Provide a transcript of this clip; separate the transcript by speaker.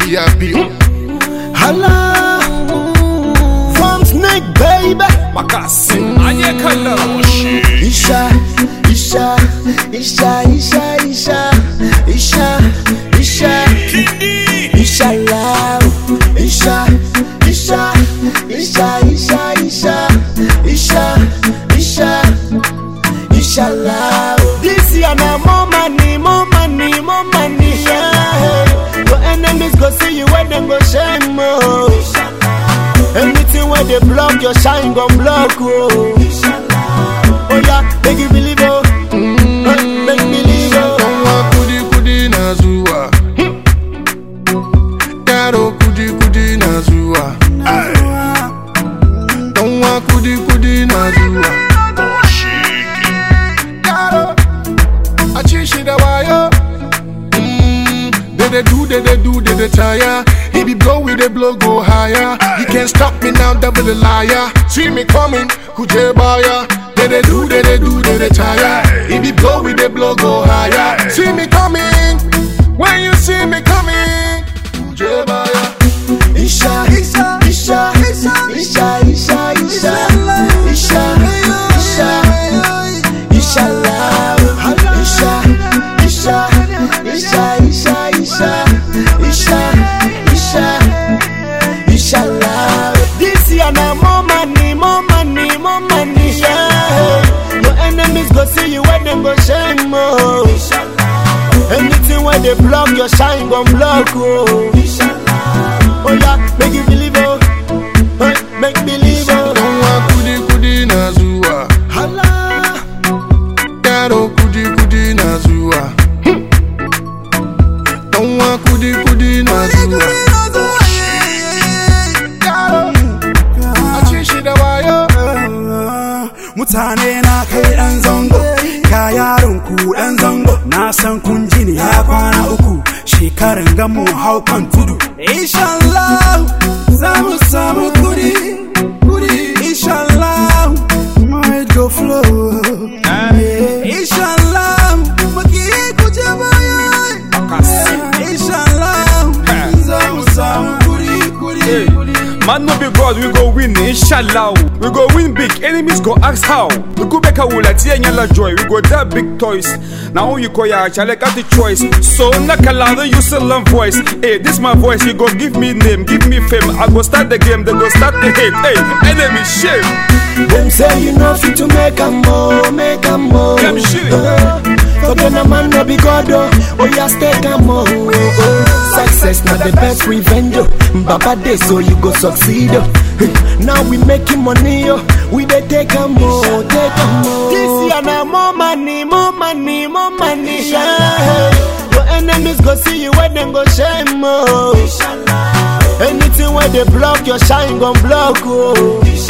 Speaker 1: VIP.
Speaker 2: Hala, from Snake baby.
Speaker 3: Makasi, anye kala.
Speaker 2: Isha, Isha, Isha, Isha, Isha, Isha, Isha, Isha love, Isha, Isha, Isha, Isha, Isha, Isha, Isha, Isha love. This year na more money, more money, more money. Yeah. Your enemies go see you when them go shame more. Anything where they block your shine gon' block oh. Oh yeah, make you believe oh. Make me believe oh.
Speaker 1: Don't kudi kudi na zuwa. Yaro kudi kudi na zuwa. Don't kudi kudi na zuwa. Yaro, achishi da wayo. They do, they tire. He be blow with the blow go higher. You can't stop me now, devil the liar. See me coming, kuje baya. They do, they tire. He be blow with the blow go higher. See me coming, when you see me coming, kuje baya.
Speaker 2: Isha, Isha, Isha, Isha, Isha, Isha, Isha, Isha, Isha love, Isha, Isha, Isha, Isha, Isha, Isha, Isha love. This year na more money, more money, more money. Yeah. Your enemies go see you when them go shame more. Anything where they block your shine gon' block oh. Oh yeah, make you believe oh. Make believe oh.
Speaker 1: Don't kudi kudi na zuwa.
Speaker 2: Hala,
Speaker 1: Yaro kudi kudi na zuwa. Don't kudi kudi na zuwa. Yaro, achishi da wayo.
Speaker 4: Mutane na kai dan zango, ka yaron ku dan zango. Na san kun ji ni ya kwana uku, shekaran ga mu hau kan tudu. Inshallah, zamu samu kudi, kudi. Inshallah, my go flow. Inshallah, maki kuje baya. Inshallah, zamu samu kudi, kudi.
Speaker 3: Man no be God, we go win, inshallah. We go win big, enemies go ask how. We go back a wool at Yanyala joy, we go that big toys. Now you call ya, shall I got the choice? So Nakalada, you still learn voice. Hey, this my voice, you go give me name, give me fame. I go start the game, then go start the hate. Hey, enemy shame.
Speaker 2: them say you know fit to make a more, make a more.
Speaker 3: Them shit.
Speaker 2: Forget a man no be God oh yeah stay calm oh. Success not the best revenge oh. Baba day so you go succeed oh. Now we making money oh. We dey take a more, take a more. This year na more money, more money, more money. Yeah. Your enemies go see you when them go shame oh. Anything where they block your shine gon' block oh.